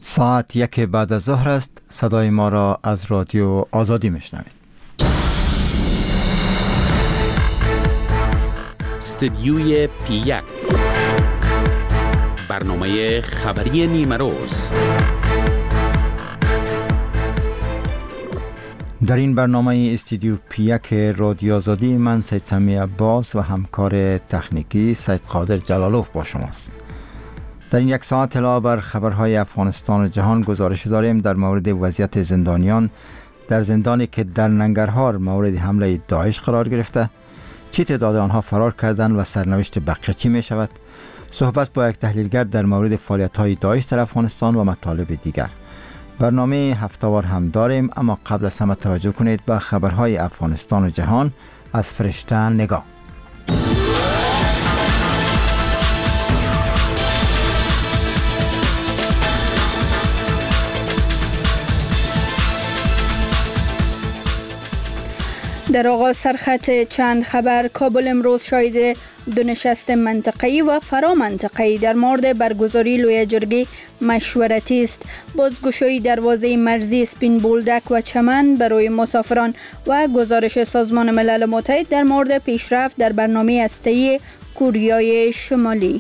ساعت 1 بعد از ظهر است. صدای ما را از رادیو آزادی میشنوید. استدیوی پی 1 برنامه خبری نیمه روز. در این برنامه استودیو پی 1 رادیو آزادی من سید سمی عباس و همکار تکنیکی سید قادر جلالوف با شماست. در این یک ساعت علاوه بر خبرهای افغانستان و جهان گزارش داریم در مورد وضعیت زندانیان در زندانی که در ننگرهار مورد حمله داعش قرار گرفته، چی تعداد آنها فرار کردند و سرنوشت بقیه چی می شود. صحبت با یک تحلیلگر در مورد فعالیت‌های داعش در افغانستان و مطالب دیگر. برنامه هفته‌وار هم داریم، اما قبل از همه توجه کنید به خبرهای افغانستان و جهان از فرشته نگاه. در آغاز سرخط چند خبر. کابل امروز شاهد دو نشست منطقه‌ای و فرامنطقه‌ای در مورد برگزاری لوی جرگه مشورتی است. بازگشایی دروازه مرزی اسپین بولدک و چمن برای مسافران و گزارش سازمان ملل متحد در مورد پیشرفت در برنامه هسته‌ای کوریای شمالی.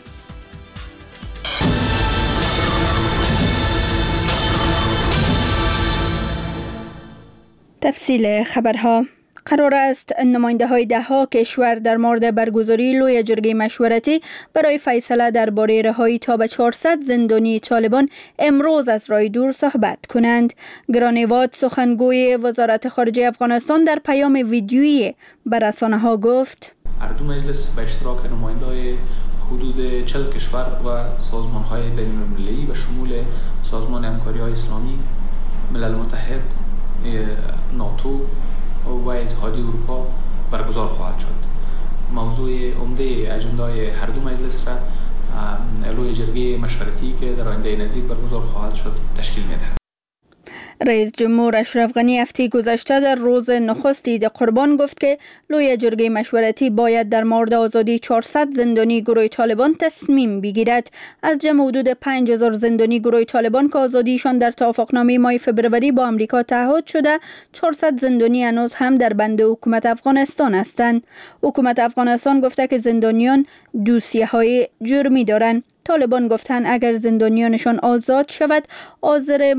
تفصیل خبرها. قرار است نماینده‌های 10 کشور در مورد برگزاری لوی جرگه مشورتی برای فیصله درباره رهایی تا به 400 زندانی طالبان امروز از راه دور صحبت کنند. گرانیواد سخنگوی وزارت خارجه افغانستان در پیام ویدیویی به رسانه‌ها گفت: هر دو مجلس به اشتراک نماینده‌های حدود 40 کشور و سازمان‌های بین‌المللی به شمول سازمان همکاری‌های اسلامی، ملل متحد، ناتو و اتحادیه اروپا برگزار خواهد شد. موضوع عمده اجندای هر دو مجلس را لوی جرگه مشورتی که در آینده نزدیک برگزار خواهد شد تشکیل می‌دهد. رئیس جمهور اشرف غنی هفته گذشته در روز نخست عید قربان گفت که لوی جرگه مشورتی باید در مورد آزادی 400 زندانی گروه طالبان تصمیم بگیرد. از جمع حدود 5000 زندانی گروه طالبان که آزادیشان در توافقنامه ماه فوریه با آمریکا تعهد شده، 400 زندانی هنوز هم در بند حکومت افغانستان هستند. حکومت افغانستان گفته که زندانیان دوسیه‌های جرمی دارند. طالبان گفتند اگر زندانیانشان آزاد شود حاضرند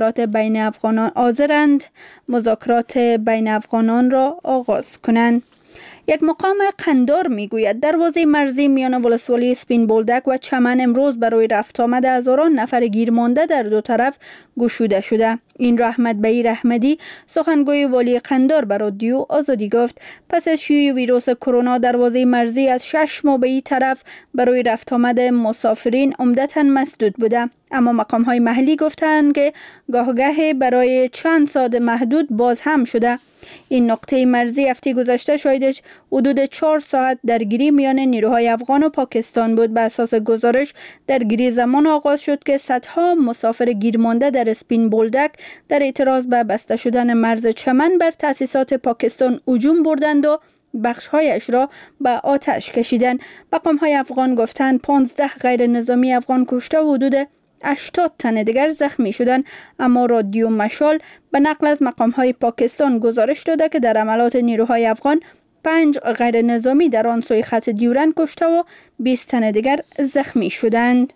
مذاکرات بین افغانان را آغاز کنند. یک مقام قندار میگوید دروازه مرزی میان ولسوالی اسپین بولدک و چمن امروز برای رفت آمد هزاران نفر گیرمانده در دو طرف گشوده شده. این را احمد بهیر احمدی سخنگوی والی قندار به رادیو آزادی گفت. پس از شیوع ویروس کرونا دروازه مرزی از 6 ماه به این طرف برای رفت آمد مسافرین عمدتاً مسدود بوده، اما مقام‌های محلی گفتند که گاهگاه برای چند ساعت محدود باز هم شده. این نقطه مرزی هفته گذشته شاهد حدود 4 ساعت درگیری میان نیروهای افغان و پاکستان بود. به اساس گزارش درگیری زمان آغاز شد که صدها مسافر گیرمانده در اسپین بولدک در اعتراض به بسته شدن مرز چمن بر تأسیسات پاکستان هجوم بردند و بخش‌هایش را به آتش کشیدند. مقام‌های افغان گفتند 15 غیر نظامی افغان کشته و حدود 80 تن دیگر زخمی شدند، اما رادیو مشال به نقل از مقام‌های پاکستان گزارش داده که در عملیات نیروهای افغان 5 غیر نظامی در آن سوی خط دیورند کشته و 20 تن دیگر زخمی شدند.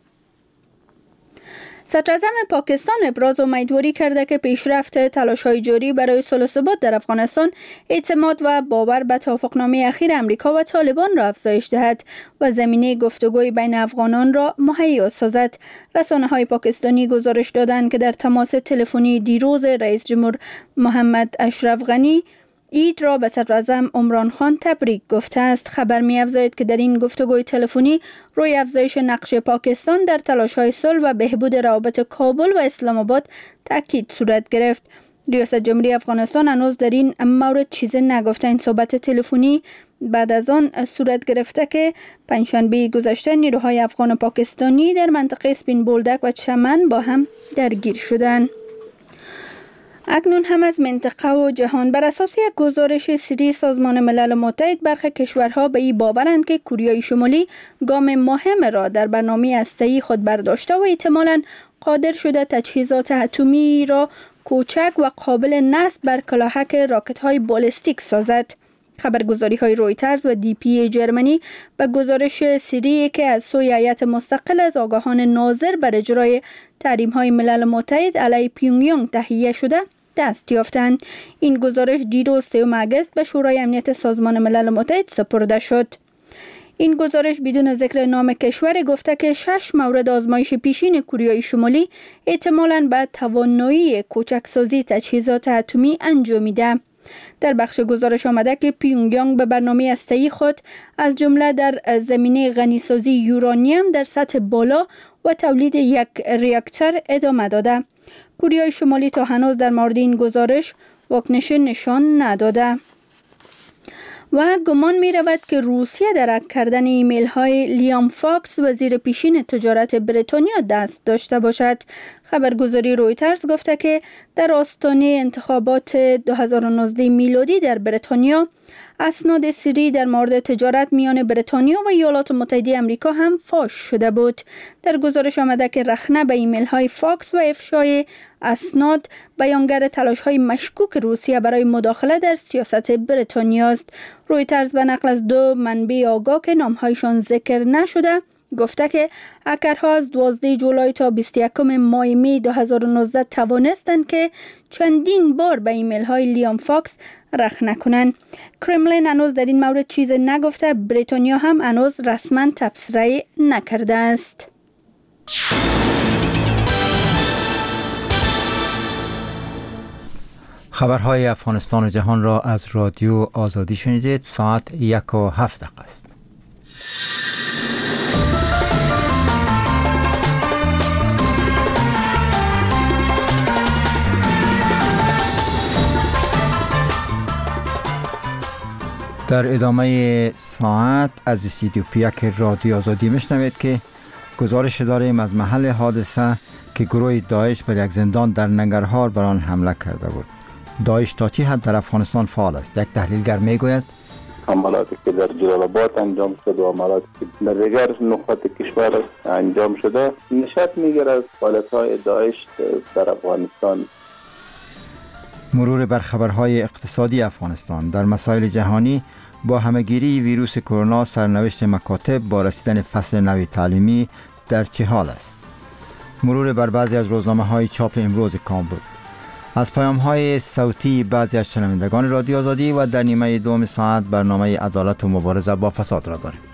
صدراعظم پاکستان ابراز امیدواری کرده که پیشرفت تلاش‌های جاری برای صلح و ثبات در افغانستان اعتماد و باور به توافقنامه اخیر امریکا و طالبان را افزایش دهد و زمینه گفتگوی بین افغانان را مهیا سازد. رسانه‌های پاکستانی گزارش دادند که در تماس تلفنی دیروز رئیس جمهور محمد اشرف غنی عید را به صدراعظم عمران خان تبریک گفته است. خبر می‌افزاید که در این گفتگوی تلفنی روی افزایش نقش پاکستان در تلاش‌های صلح و بهبود روابط کابل و اسلام آباد تاکید صورت گرفت. ریاست جمهوری افغانستان هنوز در این مورد چیزی نگفته. این صحبت تلفنی بعد از آن صورت گرفته که پنجشنبه گذشته نیروهای افغان و پاکستانی در منطقه اسپین بولدک و چمن با هم درگیر شدند. اکنون هم از منطقه و جهان. بر اساس یک گزارش سری سازمان ملل متحد، برخی کشورها به این باورند که کوریای شمالی گام مهم را در برنامه هسته‌ای خود برداشته و احتمالاً قادر شده تجهیزات اتمی را کوچک و قابل نصب بر کلاهک راکت‌های بالستیک سازد. خبرگزاری‌های رویترز و دی پی جرمنی به گزارش سری که از سوی هیئت مستقل از آگاهان ناظر بر اجرای تحریم‌های ملل متحد علیه پیونگیانگ تهیه شده دست یافتند. این گزارش دیروز 3 اگست به شورای امنیت سازمان ملل متحد سپرده شد. این گزارش بدون ذکر نام کشور گفته که 6 مورد آزمایش پیشین کره شمالی احتمالاً به توانایی کوچکسازی تجهیزات اتمی انجامیده. در بخش گزارش آمده که پیونگیانگ به برنامه هسته‌ای خود از جمله در زمینه غنیسازی یورانیم در سطح بالا و تولید یک ریاکتور ادامه داده. کره شمالی تا هنوز در مورد این گزارش واکنش نشان نداده. و گمان می رود که روسیه در هک کردن ایمیل های لیام فاکس وزیر پیشین تجارت بریتانیا دست داشته باشد. خبرگزاری رویترز گفته که در آستانه انتخابات 2019 میلادی در بریتانیا اسناد سری در مورد تجارت میان بریتانیا و ایالات متحده آمریکا هم فاش شده بود. در گزارش آمده که رخنه به ایمیل های فاکس و افشای اسناد بیانگر تلاش های مشکوک روسیه برای مداخله در سیاست بریتانیا است. رویترز به نقل از 2 منبع آگاه که نامهایشان ذکر نشده گفته که هکرها از 12 جولای تا 21 ماه می 2019 توانستند که چندین بار به ایمیل های لیام فاکس رخنه کنند. کرملین هنوز در این مورد چیز نگفته، بریتانیا هم هنوز رسما تبصره نکرده است. خبرهای افغانستان و جهان را از رادیو آزادی شنیدید. ساعت 1:07 است. در ادامه ساعت از استودیو پیک رادیو آزادی میشنوید که گزارش داریم از محل حادثه که گروه داعش بر یک زندان در ننگرهار بر آن حمله کرده بود. داعش تا چه حد در افغانستان فعال است؟ یک تحلیلگر میگوید عملاتی که در جلال آباد انجام شده و عملاتی که در دیگر نقاط کشور انجام شده نشأت میگیرد از فعالیت‌های داعش در افغانستان. مرور بر خبرهای اقتصادی افغانستان. در مسائل جهانی با همهگیری ویروس کرونا سرنوشت مکاتب با رسیدن فصل نو تعلیمی در چه حال است؟ مرور بر بعضی از روزنامه‌های چاپ امروز کامبود. از پیام‌های صوتی بعضی از شنوندگان رادیو آزادی و در نیمه دوم ساعت برنامه عدالت و مبارزه با فساد را داریم.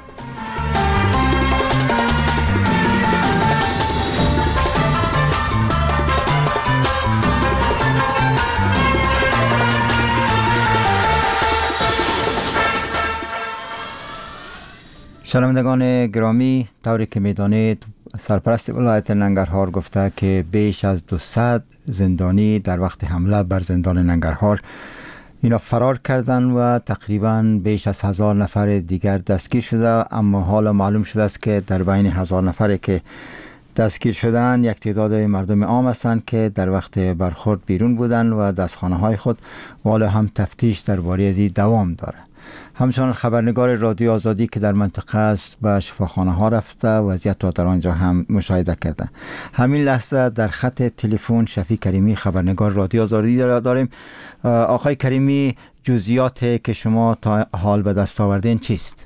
شنوندگان گرامی، طوری که می‌دانید سرپرست ولایت ننگرهار گفته که بیش از 200 زندانی در وقت حمله بر زندان ننگرهار اینا فرار کردن و تقریباً بیش از 1000 نفر دیگر دستگیر شده. اما حالا معلوم شده است که در بین 1000 نفری که دستگیر شدن یک تعداد مردم عام هستند که در وقت برخورد بیرون بودن و دستخانه های خود و حالا هم تفتیش درباره از این دوام داره. همچنان خبرنگار رادیو آزادی که در منطقه است به شفاخانه ها رفته وضعیت را در آنجا هم مشاهده کرده. همین لحظه در خط تلفن شفیع کریمی خبرنگار رادیو آزادی داریم. آقای کریمی، جزئیات که شما تا حال به دست آوردین چیست؟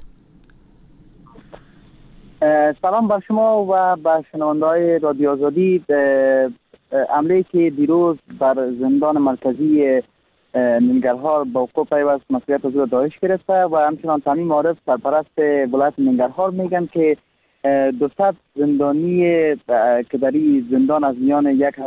سلام بر شما و بر شنونده‌های رادیو آزادی. حمله که دیروز بر زندان مرکزی ننگرهار با وقوع پیوست مسئولیت از داعش گرفته و همچنان تمیم عارف سرپرست ولایت ننگرهار میگن که 200 زندانی که در این زندان از میان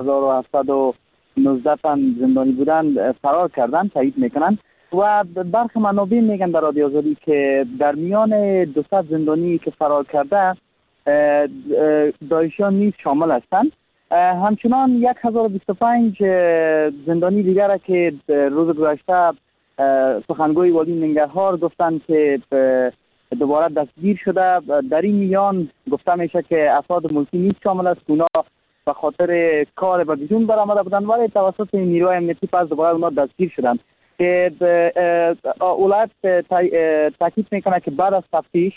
1719 تن زندانی بودند فرار کردن تایید میکنن و برخی منابع میگن در رادیو آزادی که در میان 200 زندانی که فرار کرده داعشیان نیز شامل هستند. همچنان 1025 زندانی دیگر که روز گذشته سخنگوی والی ننگرهار گفتند که دوباره دستگیر شده. در این میان گفته میشه که افراد ملکی نیز شامل است. اونا به خاطر کار به بیرون برآمده بودند ولی توسط نیروهای امنیتی پس دوباره اونا دستگیر شدند که ولایت تاکید میکنه که بعد از تفتیش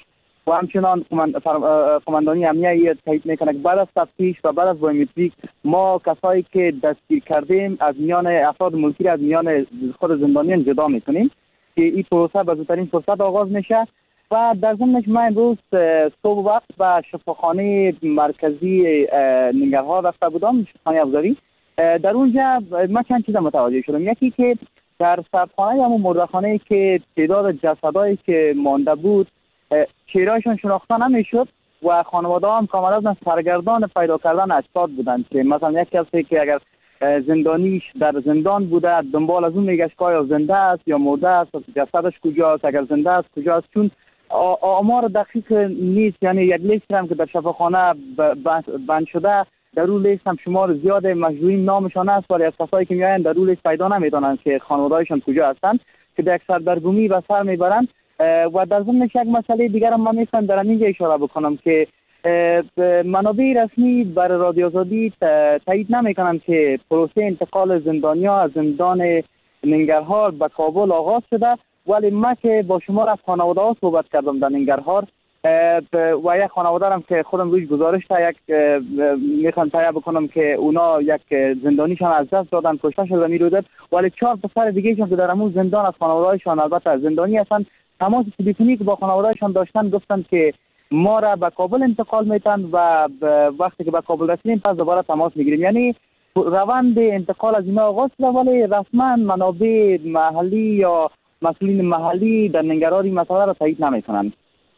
و همچنان قماندانی امنیه تایید میکنه که بعد از تفتیش و بعد از بایومتریک ما کسایی که دستگیر کردیم از میان افراد ملکی از میان خود زندانیان جدا میکنیم که این پروسه به زودترین فرصت آغاز میشه. و در ضمنش من امروز صبح وقت به شفاخانه مرکزی ننگرهار رفته بودم، شفاخانه افزاری. در اونجا من چند چیز متوجه شدم. یکی که در سردخانه یا مردخانه که تعداد جسدایی که مانده بود چهرهشون شناخته نمیشد و خانواده هم کاملا سرگردان پیدا کردن اجساد بودند که مثلا یک کسی که اگر زندانیش در زندان بوده دنبال از اون میگشت که آیا زنده است یا مرده است، جسدش کجاست، اگر زنده است کجاست، چون آمار دقیق نیست. یعنی یک لیست هم که در شفاخانه بند شده در اون لیست هم شمار زیاد مجروحین نامشان است ولی از کسایی که میآیند در اون لیست پیدا نمیدانند که خانواده‌هایشان کجا هستند که در یک سردرگمی به سر میبرند. و در ضمنش یک مسئله دیگر هم من میخوام در اینجا اشاره بکنم که منابع رسمی برای رادیو آزادی تایید نمیکنند که پروسه انتقال زندانیان از زندان ننگرهار به کابل آغاز شده، ولی من که با شما از خانواده ها صحبت کردم در ننگرهار و یک خانواده هم که خودم روش گزارش میخوام تایید بکنم که اونا یک زندانیشان از دست دادن، کشته شده میرودد، ولی 4 پسر دیگه که در همون زندان از خانواده‌هایشان البته زندانی هستند تماس تلفنی که با خانواده‌هایشان داشتن گفتن که ما را به کابل انتقال میتن و وقتی که به کابل رسیدیم پس دوباره تماس میگیریم. یعنی روند انتقال از اینا آغاز شده ولی رسما منابع محلی یا مسئولین محلی در ننگرهار این مسئله را تایید نمیکنند.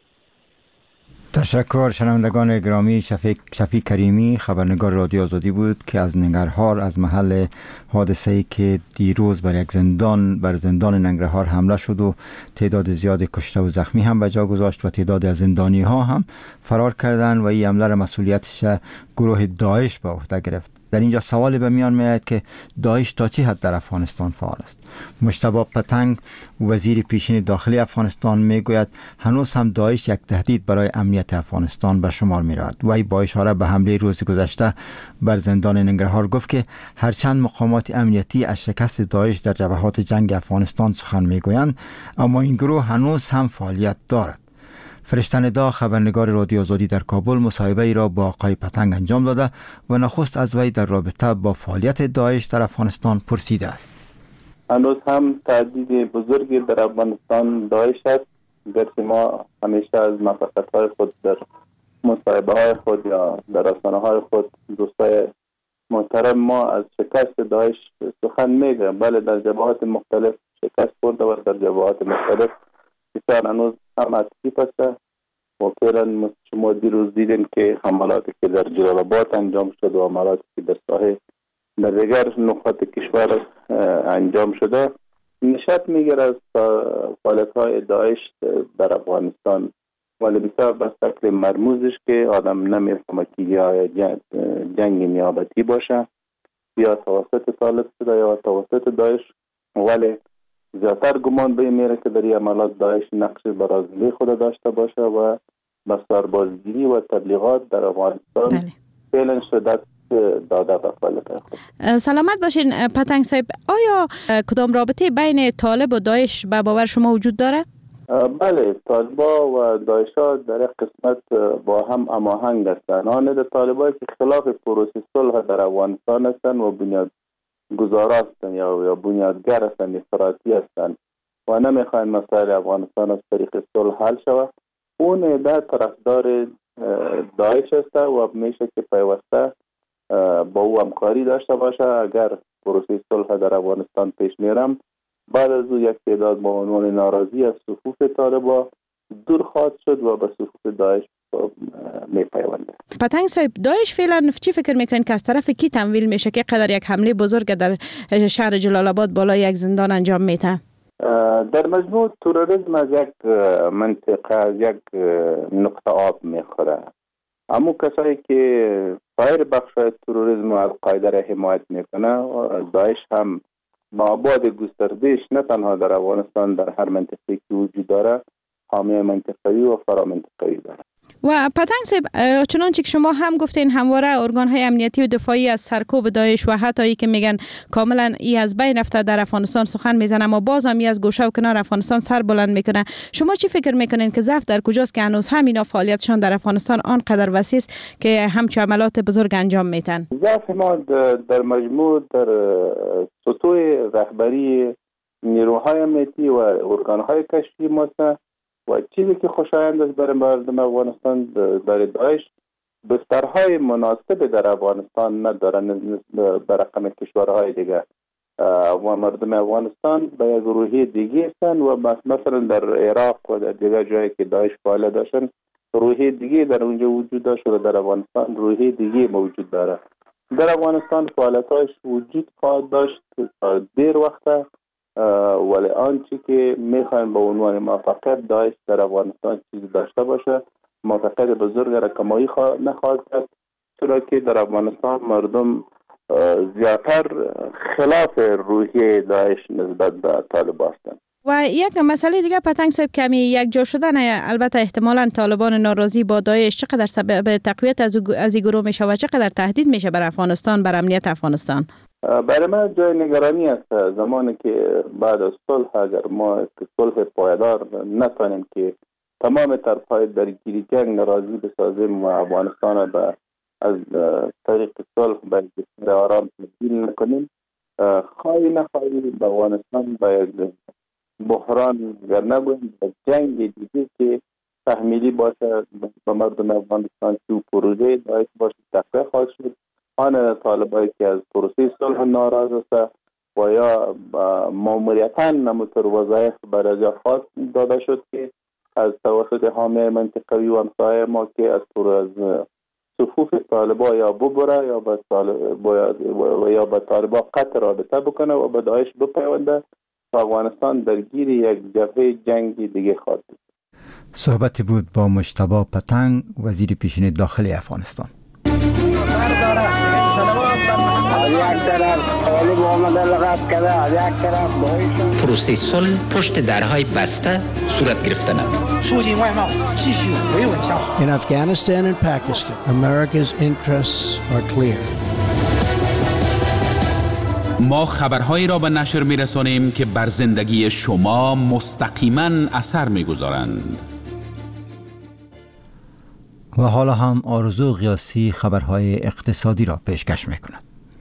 تشکر. شنوندگان گرامی، شفیق کریمی خبرنگار رادیو آزادی بود که از ننگرهار از محل حادثه‌ای که دیروز بر یک زندان ننگرهار حمله شد و تعداد زیاد کشته و زخمی هم به جا گذاشت و تعداد از زندانی ها هم فرار کردند و این حمله را مسئولیتش گروه داعش به عهده گرفت. در اینجا سوالی به میان میاد که داعش تا چه حد در افغانستان فعال است؟ مجتبی پتنگ وزیر پیشین داخلی افغانستان میگوید هنوز هم داعش یک تهدید برای امنیت افغانستان به شمار میرود. وی با اشاره به حمله روز گذشته بر زندان ننگرهار گفت که هرچند مقامات امنیتی از شکست داعش در جبهات جنگ افغانستان سخن میگویند اما این گروه هنوز هم فعالیت دارد. فرشته ندا خبرنگار رادیو آزادی در کابل مصاحبه ای را با آقای پتنگ انجام داده و نخست از وی در رابطه با فعالیت داعش در افغانستان پرسیده است. هنوز هم تهدید بزرگی در افغانستان داعش است. گرچه ما همیشه از موفقیت‌های خود در مصاحبه‌های خود یا در رسانه‌های خود دوستای محترم ما از شکست داعش سخن میگویم، بله در جبهات مختلف شکست خورده و در جبهات مختلف بسیار هنوز هم اکتیو است و فعلا شما دیروز دیدین که حملاتی که در جلال آباد انجام شد و حملاتی که در ساحل در دیگر نقاط کشور انجام شده نشأت میگیرد از فعالیت‌های داعش در افغانستان، ولی بسیار به شکل مرموزش که آدم نمیفهمه که یا جنگ نیابتی باشه یا توسط طالب شده یا توسط داعش، ولی زیادتر گمان به میره که در این عملات داعش نقش برازنده خود داشته باشه و به سربازگیری و تبلیغات در افغانستان فعلا شدت داده به فعالیت‌های خود. سلامت باشین پتنگ صاحب، آیا کدام رابطه بین طالب و داعش به باور شما وجود داره؟ بله، طالبا و داعش‌ها در یک قسمت با هم هماهنگ هستند. آن طالبایی که خلاف پروسه صلح در افغانستان هستند و بنیادگذار هستند یا بنیادگر هستند، افراطی هستند و نمیخواین مسائل افغانستان از طریق صلح حل شود. اون عده طرفدار داعش است و میشه که پیوسته با او همکاری داشته باشه. اگر پروسه صلح در افغانستان پیش میرم بعد از او یک تعداد با عنوان ناراضی از صفوف طالبا دور خواهد شد و به صفوف داعش میپیونده. پتنگ صاحب، داعش فعلا چی فکر میکنین که از طرف کی تمویل میشه که قدر یک حمله بزرگ در شهر جلال آباد بالای یک زندان انجام میده؟ در مجموع تروریسم از یک منطقه از یک نقطه آب میخوره. اما کسایی که سایر بخش‌های تروریسم و القاعده را حمایت میکنه، داعش هم مابعد گستردهش نه تنها در افغانستان در هر منطقه‌ای که وجود داره حامی منطقه‌ای و فرامنطقه‌ای داره. و پتنگ صاحب، چنانچه که شما هم گفتین همواره ارگان‌های امنیتی و دفاعی از سرکوب داعش و حتی ای که میگن کاملا ای از بین رفته در افغانستان سخن میزنه، اما باز هم ای از گوشه و کنار افغانستان سر بلند میکنه. شما چی فکر میکنین که ضعف در کجاست که هنوز همینا فعالیتشان در افغانستان آنقدر وسیع است که همچون عملات بزرگ انجام میتن؟ ضعف ما در مجموع در سطوح رهبری نیروهای امنیتی و ارگانهای کشفی ماست و چیزی که خوشایند است برای مردم افغانستان در داعش بسترهای مناسب در افغانستان ندارن به رقم کشورهای دیگه و مردم افغانستان به یک روحیه دیگه هستند و مثلا در عراق و در دیگر جایی که داعش فعالیت داشتن روحیه دیگه در اونجا وجود داشت و در افغانستان روحیه دیگه موجود داره. در افغانستان فعالیتاش وجود خواهد داشت تا دیر وقت، ولی آنچه که میخوایم به عنوان موفقیت داعش در افغانستان چیزی داشته باشه موفقیت بزرگ را کمایی نخواهد کرد، چرا که در افغانستان مردم زیادتر خلاف روحیه داعش نسبت به طالبان هستند. و یک مسئله دیگه پتنگ صاحب، کمی یک جا شدن البته احتمالاً طالبان ناراضی با داعش چقدر سبب تقویت از این گروه میشه و چقدر تهدید میشه بر افغانستان، بر امنیت افغانستان؟ برای من جای نگرانی است زمانی که بعد از صلح اگر ما صلح پایدار نتوانیم که تمام طرف‌های درگیری جنگ ناراضی بسازیم و افغانستان به از طریق صلح به کشور آرام تبدیل نکنیم، خواهی نخواهی به افغانستان به یک بحران گر نگویم به جنگ دیگه که تحمیلی باشه به مردم افغانستان که پروژه داعش باشه تقویه خواهد شد. آن طالبایی که از پروسه صلح ناراض است و یا ماموریتاً نموتر وظایف برای جا خاص داده شد که از توسط حامی منطقوی و همسایه ما که از صفوف طالبا یا ببره یا به طالبا قطع رابطه بکنه و به داعش بپیونده و افغانستان درگیر یک جبهه جنگی دیگه خواهد بود. صحبتی بود با مجتبی پتنگ، وزیر پیشین داخلی افغانستان. پروسه صلح پشت درهای بسته صورت گرفتن. In Afghanistan and Pakistan, America's interests are clear. ما خبرهایی را به نشر می‌رسانیم که بر زندگی شما مستقیما اثر می‌گذارند. و حالا هم آرزو قیاسی خبرهای اقتصادی را پیشکش می‌کند.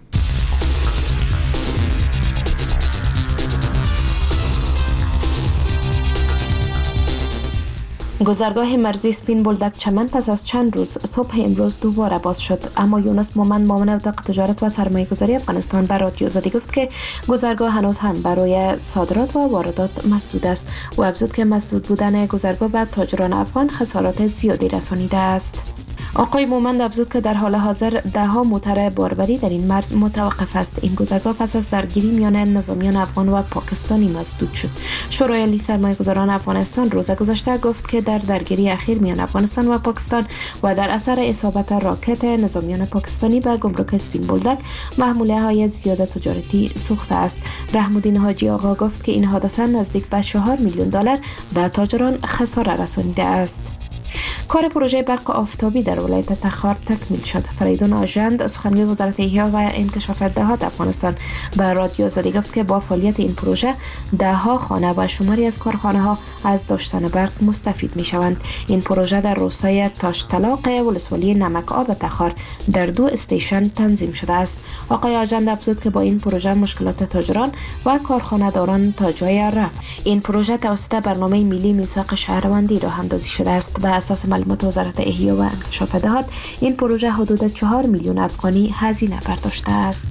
گذرگاه مرزی سپین بولدک چمن پس از چند روز صبح امروز دوباره باز شد، اما یونس مومند معاون اتاق تجارت و سرمایه‌گذاری افغانستان به رادیو آزادی گفت که گذرگاه هنوز هم برای صادرات و واردات مسدود است و افزود که مسدود بودن گذرگاه به تاجران افغان خسارات زیادی رسانیده است. آقای مومند افزود که در حال حاضر ده‌ها موتر باربری در این مرز متوقف است. این گذرگاه پس از درگیری میان نظامیان افغان و پاکستانی مسدود شد. شورای عالی سرمایه‌گذاران افغانستان روز گذشته گفت که در درگیری اخیر میان افغانستان و پاکستان و در اثر اصابت راکت نظامیان پاکستانی به گمرک اسپین بولدک محموله زیاده تجارتی سوخته است. رحم‌الدین حاجی آقا گفت که این حادثه نزدیک به 4 میلیون دلار به تاجران خسارت رسانیده است. کار پروژه برق آفتابی در ولایت تخار تکمیل شد. فریدون آژند سخنگوی وزارت احیا و انکشاف دهات افغانستان به رادیو آزادی گفت که با فعالیت این پروژه ده‌ها خانه و شماری از کارخانه‌ها از داشتن برق مستفید می‌شوند. این پروژه در روستای تاش طلاق ولسوالی نمک آب تخار در 2 استیشن تنظیم شده است. آقای آژند افزود که با این پروژه مشکلات تاجران و کارخانه‌داران تا جای رفت. این پروژه توسط برنامه ملی میثاق شهروندی راه اندازی شده است. به اساس معلومات وزارت احیا و انکشاف دهات این پروژه حدود 4 میلیون افغانی هزینه برداشته است.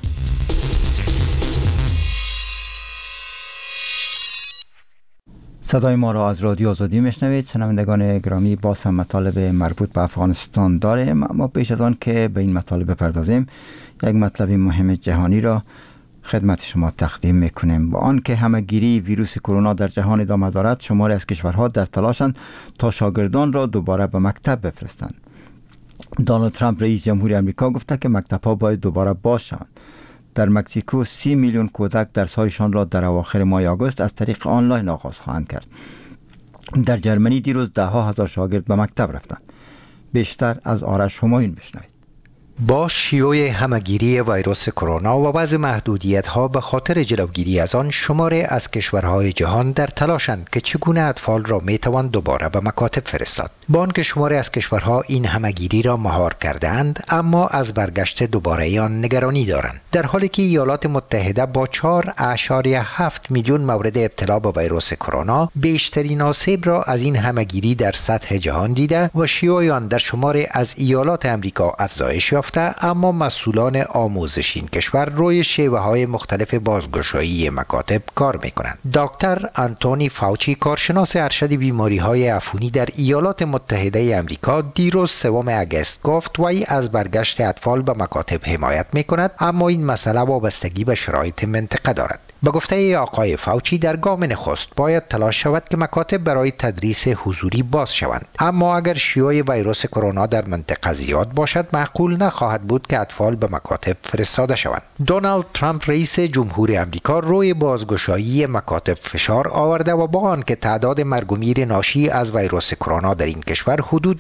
صدای ما را از رادیو آزادی میشنوید. شنوندگان گرامی، باز هم مطالب مربوط به افغانستان داریم، اما پیش از آن که به این مطالب بپردازیم یک مطلب مهم جهانی را خدمت شما تقدیم میکنیم. با آنکه همه‌گیری ویروس کرونا در جهان ادامه دارد، شماری از کشورها در تلاشند تا شاگردان را دوباره به مکتب بفرستند. دونالد ترامپ رئیس جمهوری آمریکا گفته که مکتب‌ها باید دوباره باز شوند. در مکزیکو 30 میلیون کودک درس‌هایشان را در اواخر ماه آگوست از طریق آنلاین آغاز خواهند کرد. در جرمنی دیروز 10,000 شاگرد به مکتب رفتند. بیشتر از آرش همایون بشنوید. با شیوع همهگیری ویروس کرونا و وضع محدودیت‌ها به خاطر جلوگیری از آن، شماری از کشورهای جهان در تلاشند که چگونه اطفال را میتوان دوباره به مکاتب فرستاد. با آنکه شماری از کشورها این همهگیری را مهار کرده‌اند، اما از برگشت دوباره آن نگرانی دارند. در حالی که ایالات متحده با 4.7 میلیون مورد ابتلا به ویروس کرونا بیشترین آسیب را از این همهگیری در سطح جهان دیده و شیوع آن در شماری از ایالات امریکا افزایش یافته، اما مسئولان آموزشی این کشور روی شیوه‌های مختلف بازگشایی مکاتب کار می‌کنند. دکتر آنتونی فاوچی، کارشناس ارشد بیماری‌های عفونی در ایالات متحده آمریکا، دیروز 3 اگست گفت وی از برگشت اطفال به مکاتب حمایت می‌کند، اما این مسئله وابستگی به شرایط منطقه دارد. به گفته آقای فاوچی، در گام نخست باید تلاش شود که مکاتب برای تدریس حضوری باز شوند، اما اگر شیوع ویروس کرونا در منطقه زیاد باشد، معقول نخواهد بود که اطفال به مکاتب فرستاده شوند. دونالد ترامپ رئیس جمهور آمریکا روی بازگشایی مکاتب فشار آورده و با آنکه تعداد مرگ و میر ناشی از ویروس کرونا در این کشور حدود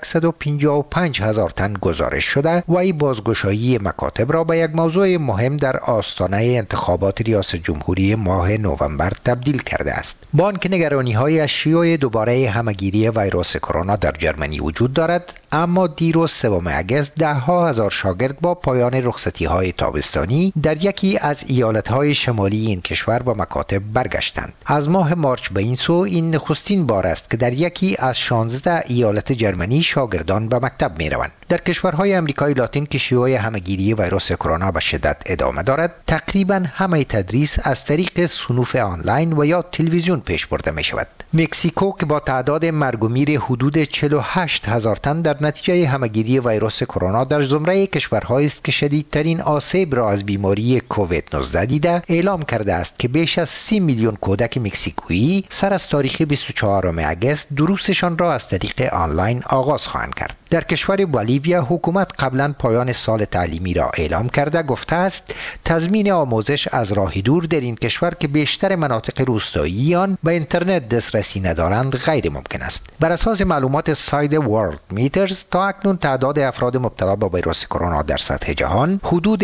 155,000 تن گزارش شده، وی بازگشایی مکاتب را به یک موضوع مهم در آستانه انتخابات ریاست جمهوری ماه نوامبر تبدیل کرده است. با آنکه نگرانی‌های از شیوع دوباره همهگیری ویروس کرونا در جرمنی وجود دارد، اما دیروز 3 اگست ده‌ها هزار شاگرد با پایان رخصتی‌های تابستانی در یکی از ایالت‌های شمالی این کشور به مکاتب برگشتند. از ماه مارچ به این سو این نخستین بار است که در یکی از 16 ایالت جرمنی شاگردان به مکتب می‌روند. در کشورهای آمریکای لاتین که شیوع همهگیری ویروس کرونا به شدت ادامه دارد، تقریباً همه تدریس از طریق صنوف آنلاین و یا تلویزیون پیش برده می شود. مکزیکو که با تعداد مرگ و میر حدود 48,000 تن در نتیجه همهگیری ویروس کرونا در زمره کشورهایی است که شدیدترین آسیب را از بیماری کووید 19 دیده، اعلام کرده است که بیش از 30 میلیون کودک مکزیکویی سر از تاریخ 24 اگست دروسشان را از طریق آنلاین آغاز خواهند کرد. در کشور بولیویا حکومت قبلا پایان سال تعلیمی را اعلام کرده گفته است تضمین آموزش از راه دور در این کشور که بیشتر مناطق روستایی آن به اینترنت دسترسی ندارند غیر ممکن است. بر اساس معلومات ساید ورلد میترز تا اکنون تعداد افراد مبتلا به ویروس کرونا در سطح جهان حدود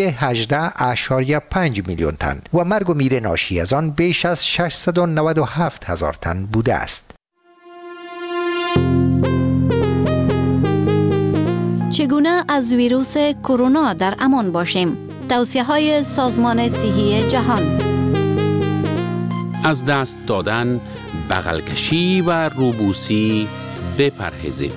18.5 میلیون تن و مرگ و میر ناشی از آن بیش از 697,000 تن بوده است. چگونه از ویروس کرونا در امان باشیم؟ توصیه‌های سازمان صحی جهان. از دست دادن، بغل کشی و روبوسی بپرهیزید.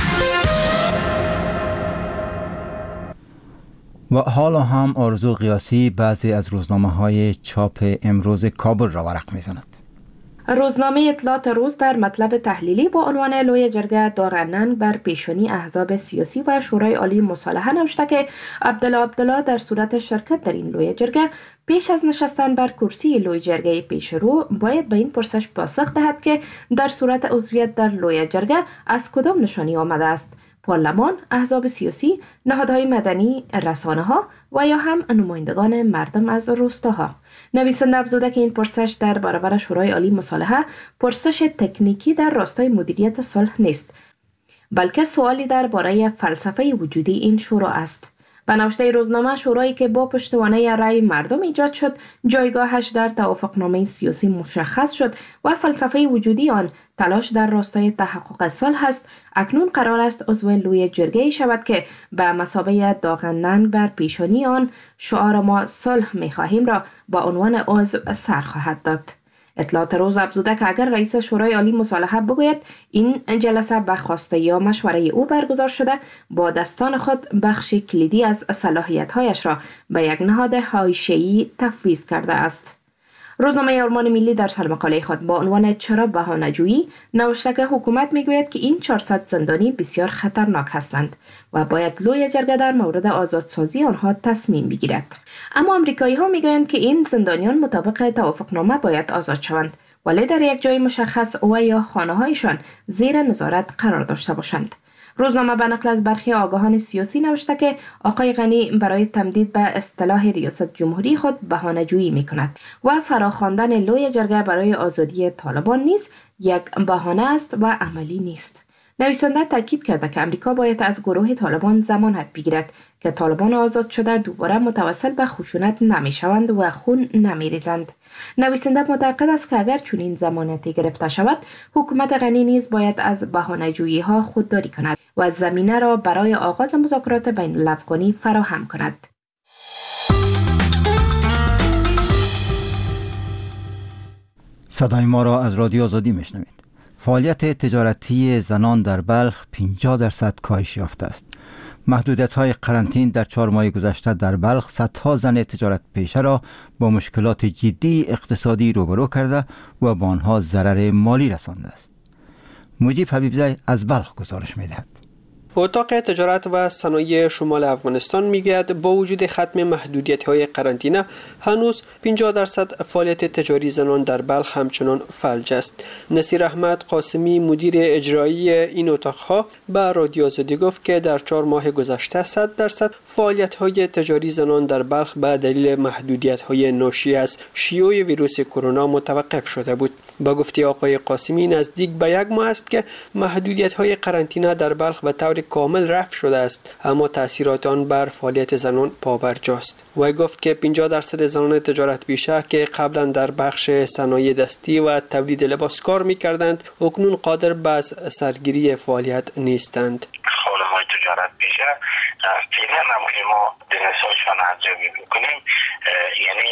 و حالا هم آرزو قیاسی بعضی از روزنامه‌های چاپ امروز کابل را ورق می‌زند. روزنامه اطلاعات روز در مطلب تحلیلی با عنوان لوی جرگه داغ ننگ بر پیشونی احزاب سیاسی و شورای عالی مصالحه نوشته که عبدالله در صورت شرکت در این لوی جرگه پیش از نشستن بر کرسی لوی جرگه پیشرو باید به این پرسش پاسخ دهد که در صورت عضویت در لوی جرگه از کدام نشانی آمده است: پارلمان، احزاب سیاسی، نهادهای مدنی، رسانه‌ها و یا هم نمایندگان مردم از روستاها. نویسنده افزوده که این پرسش در برابر شورای عالی مصالحه پرسش تکنیکی در راستای مدیریت صلح نیست، بلکه سوالی درباره فلسفه وجودی این شورا است. به نوشته روزنامه، شورایی که با پشتوانه رأی مردم ایجاد شد، جایگاهش در توافقنامه سیاسی مشخص شد و فلسفه وجودی آن تلاش در راستای تحقق صلح است، اکنون قرار است عضو لوی جرگه شود که به مثابه داغ ننگ بر پیشانی آن شعار ما صلح می‌خواهیم را با عنوان عضو سر خواهد داد. اطلاعات روز افزوده که اگر رئیس شورای عالی مصالحه بگوید این جلسه به خواسته یا مشوره او برگزار شده، با دستان خود بخش کلیدی از صلاحیت‌هایش را به یک نهاد حاشیه‌ای تفویض کرده است. روزنامه آرمان ملی در سرمقاله خود با عنوان چرا بهانه‌جویی نوشته که حکومت میگوید که این 400 زندانی بسیار خطرناک هستند و باید لوی جرگه در مورد آزادسازی آنها تصمیم بگیرد. اما آمریکایی‌ها میگویند که این زندانیان مطابق توافقنامه باید آزاد شوند، ولی در یک جای مشخص و یا خانه‌هایشان زیر نظارت قرار داشته باشند. روزنامه به نقل از برخی آگاهان سیاسی نوشته که آقای غنی برای تمدید به اصطلاح ریاست جمهوری خود بهانه‌جویی می‌کند و فراخواندن لوی جرگه برای آزادی طالبان نیز یک بهانه است و عملی نیست. نویسنده تاکید کرده که امریکا باید از گروه طالبان ضمانت بگیرد که طالبان آزاد شده دوباره متوسل به خشونت نمی شوند و خون نمی ریزند. نویسنده معتقد است که اگر چنین ضمانتی گرفته شود، حکومت غنی نیز باید از بهانه‌جویی ها خودداری کند و زمینه را برای آغاز مذاکرات بین الافغانی فراهم کند. صدای ما را از رادیو آزادی میشنوید. فعالیت تجارتی زنان در بلخ 50% کاهش یافته است. محدودیت‌های قرنطین در 4 ماه گذشته در بلخ صدها زن تجارت پیشه را با مشکلات جدی اقتصادی روبرو کرده و با آنها ضرر مالی رسانده است. مجیب حبیبزی از بلخ گزارش می‌دهد. اتاق تجارت و صنایع شمال افغانستان میگوید با وجود ختم محدودیت‌های قرنطینه هنوز 50% فعالیت تجاری زنان در بلخ همچنان فلج است. نصیر احمد قاسمی مدیر اجرایی این اتاق‌ها به رادیو آزادی گفت که در 4 ماه گذشته 100% فعالیت‌های تجاری زنان در بلخ به دلیل محدودیت‌های ناشی از شیوع ویروس کرونا متوقف شده بود. با گفته آقای قاسمی نزدیک به 1 ماه است که محدودیت‌های قرنطینه در بلخ به طور کامل رفع شده است، اما تاثیرات آن بر فعالیت زنان پابرجاست. وی گفت که 50% زنان تجارت پیشه که قبلا در بخش صنایع دستی و تولید لباس کار می‌کردند، اکنون قادر به سرگیری فعالیت نیستند. خانم‌های تجارت پیشه فعلا هم که ما بزنس‌هاشان ارزیابی می‌کنیم، یعنی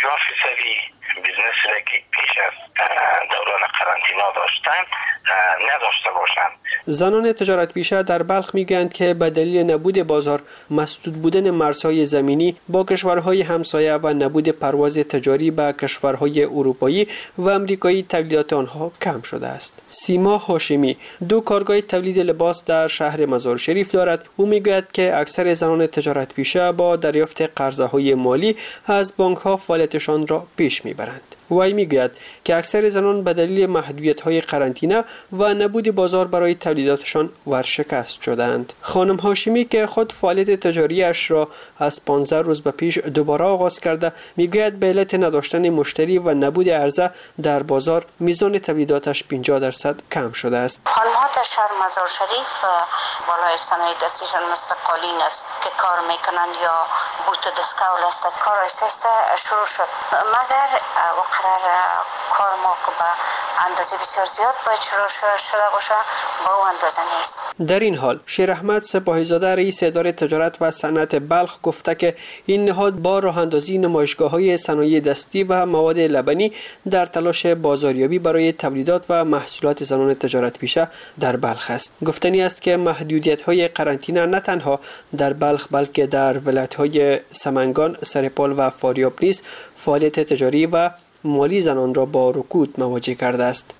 50% بیزنس را که پیش از دوران قرنطینه داشتن نداشته باشند. زنان تجارت پیشه در بلخ میگویند که به دلیل نبود بازار، مسدود بودن مرزهای زمینی با کشورهای همسایه و نبود پرواز تجاری به کشورهای اروپایی و امریکایی تولیدات آنها کم شده است. سیما هاشمی 2 کارگاه تولید لباس در شهر مزار شریف دارد. او میگوید که اکثر زنان تجارت پیشه با دریافت قرضه‌های مالی از بانک‌ها فعالیتشان را پیش میبرند. وی میگوید که اکثر زنان به دلیل محدودیت‌های قرنطینه و نبود بازار برای تولیداتشان ورشکست شدند. خانم هاشمی که خود فعالیت تجاریش را از 15 روز به پیش دوباره آغاز کرده، میگوید به علت نداشتن مشتری و نبود عرضه در بازار میزان تولیداتش 50% کم شده است. خانم‌ها در شهر مزار شریف بالای صنایع دستیشان مثل قالین است که کار میکنند یا بوت و دستکول است، کار ایسته شروع شد، مگر وقدر کار ما که به اندازه بسیار زیاد باید شروع شده باشه با اون اندازه نیست. در این حال شیر احمد سپاهیزاده رئیس اداره تجارت و صنعت بلخ گفته که این نهاد با راه اندازی نمایشگاه‌های صنایع دستی و مواد لبنی در تلاش بازاریابی برای تولیدات و محصولات زنان تجارت پیشه در بلخ است. گفتنی است که محدودیت‌های قرنطینه نه تنها در بلخ بلکه در ولایت‌های سمنگان، سرپال و فاریاب نیز فعالیت تجاری و مالی زنان را با رکود مواجه کرده است.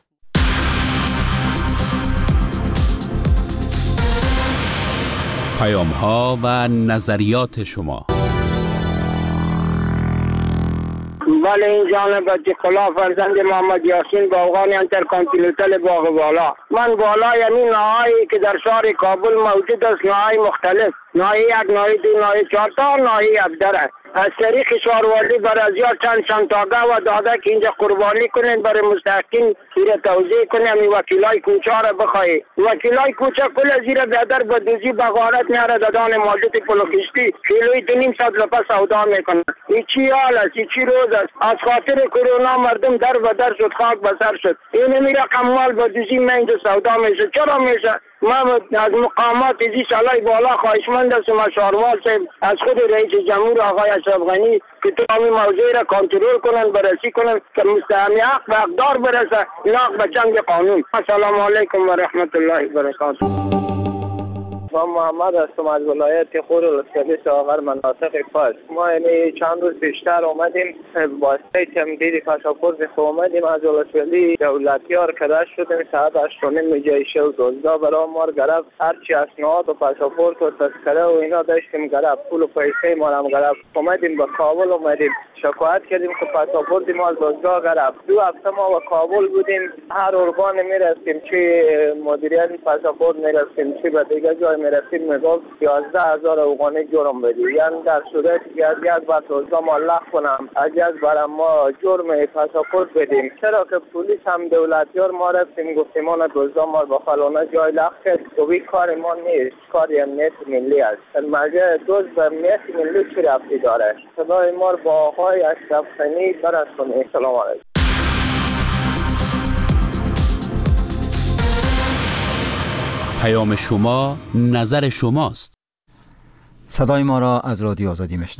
پیام‌ها و نظریات شما. بله، این جانب اتقلا فرزند محمد یاسین باغان انترکانتیننتال باغ والا. من بالا یعنی نهایی که در شهر کابل موجود است، نهایی مختلف، نهایی 1، نهایی 2، نهایی 4 تا نهایی 17 از طریق شهروندی برازیل چند تاگه و داده که اینجا قربانی کنین برای مستحقین زیر توضیح کنیم. وکیلای کوچه را بخواهی، وکیلای کوچه کل زیر بیادر با دوزی بغارت میاره دادان مالدت پلوکشتی کیلوی 200 لپا سودا میکنه. این چی حال است؟ این چی روز است؟ از خاطر کرونا مردم در و در شد، خاک بسر شد. این میره کمال با دوزی من اینجا سودا میشه. چرا میشه؟ ما از مقامات ایزی سالای بالا خواهشمند هستم از شهروال صاحب، از خود رئیس جمهور آقای اشرف غنی که تمام موضوع را کنترل کنن، بررسی کنن که مستحق حق و حقدار برسه، لاغ به چنگ قانون. السلام علیکم و رحمت الله و برکاته. من محمد هستم از ولایت خور الاسکبی ساغر مناطق فاس. ما یعنی چند روز بیشتر اومدیم واسطه تمدید پاسپورت اومدیم از الاسکبی دولتیار کده شدیم. ساعت 8:30 جای شب دزدا برای ما گرفت، هرچی اسناد و پاسپورت و تذکره و اینا داشتیم گرفت، پول و پیسه ما هم گرفت. اومدیم به کابل، اومدیم شکایت کردیم که پاسپورت ما دزدا گرفت. 2 هفته ما به کابل بودیم، هر ارگان میرفتیم، چه مدیریت پاسپورت میرفتیم، چه به دیگه جای میرفتیم میگفت 11,000 افغانی جرم بدی، یعنی در صورتی که از یک بار دزدا ما لغو کنم از یک بار ما جرم پاسپورت بدیم، چرا که پلیس هم دولتیار ما رفتیم گفتیم ما دزدا ما به فلانه جای لغو کرد، دوی کار ما نیست، کار امنیت ملی است. مرجع دزد به امنیت ملی چی ربطی داره؟ صدای ما با آقای اشرف غنی برسونید. سلام علیکم. پیام شما نظر شماست. صدای ما را از رادیو آزادی میشنوید.